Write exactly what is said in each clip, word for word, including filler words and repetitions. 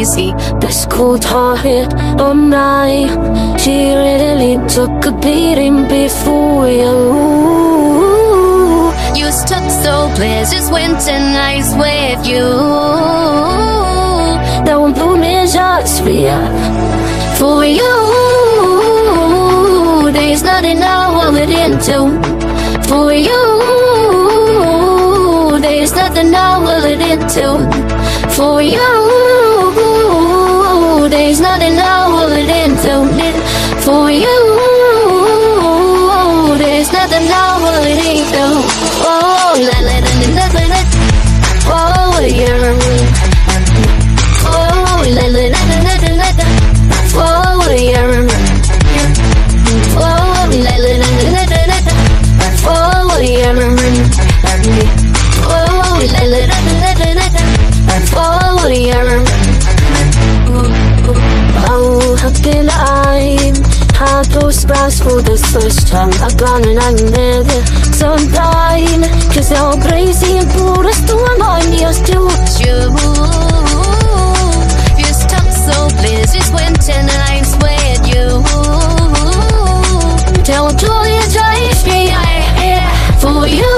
crazy. This cold heart on night, she really took a beating before you. You took so pleasures winter nights with you. That one blew me just for you, for you. There's nothing I wouldn't do for you. There's nothing I wouldn't do for you. There's nothing I wouldn't do for you. There's nothing I wouldn't do. Oh, la la la la la la. Oh, yeah. Oh, la la la la la la la. Oh, yeah. Oh, la la la la la la la. Oh, yeah. Oh, la la la la la la. Oh, yeah. Oh, how can I have those sparks for the first time? I'm gonna not never sometime, cause I'm crazy and put us to my mind, just to you. You stuck so blizzards winter nights with you. Tell me to you, drive me for you.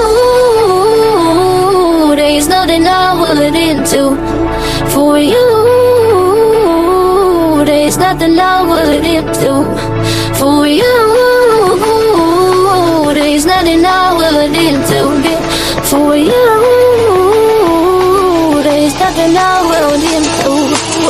There's nothing I wouldn't do for you. There's nothing I wouldn't do for you. There's nothing I wouldn't do for you. There's nothing I wouldn't do. Oh,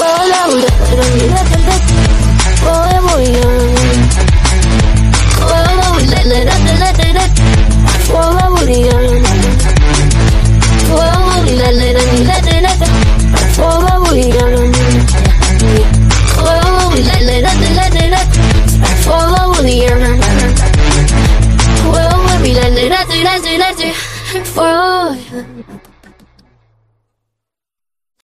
For